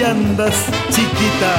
andas, chiquita.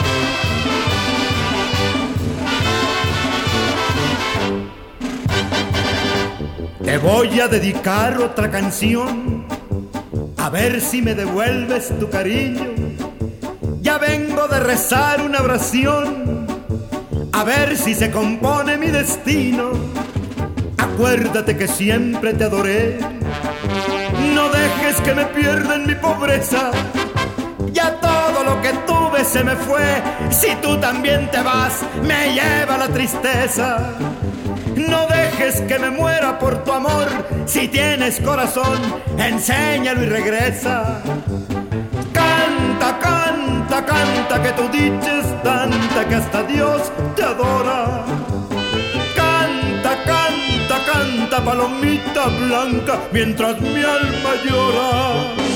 Te voy a dedicar otra canción, a ver si me devuelves tu cariño. Ya vengo de rezar una oración, a ver si se compone mi destino. Acuérdate que siempre te adoré, no dejes que me pierda en mi pobreza. Ya todo lo que tuve se me fue, si tú también te vas, me lleva la tristeza. No dejes que me muera por tu amor, si tienes corazón, enséñalo y regresa. Canta, canta, canta, que tu dicha es tanta que hasta Dios te adora. Canta, canta, canta, palomita blanca, mientras mi alma llora.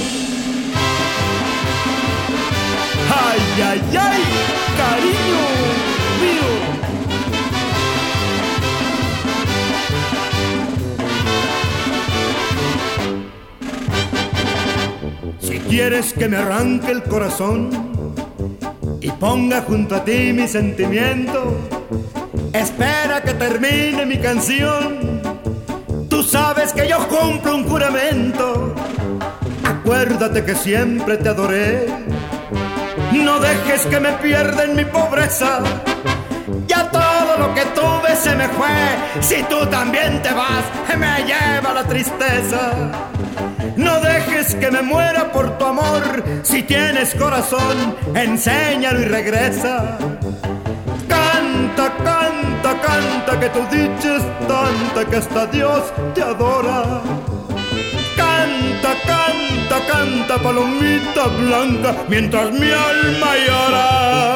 Ay, ay, ay, cariño mío. Si quieres que me arranque el corazón y ponga junto a ti mi sentimiento, espera que termine mi canción. Tú sabes que yo cumplo un juramento. Acuérdate que siempre te adoré, no dejes que me pierda en mi pobreza. Ya todo lo que tuve se me fue, si tú también te vas, me lleva la tristeza. No dejes que me muera por tu amor, si tienes corazón, enséñalo y regresa. Canta, canta, canta, que tu dicha es tanta que hasta Dios te adora. Canta, canta, canta, palomita blanca, mientras mi alma llora.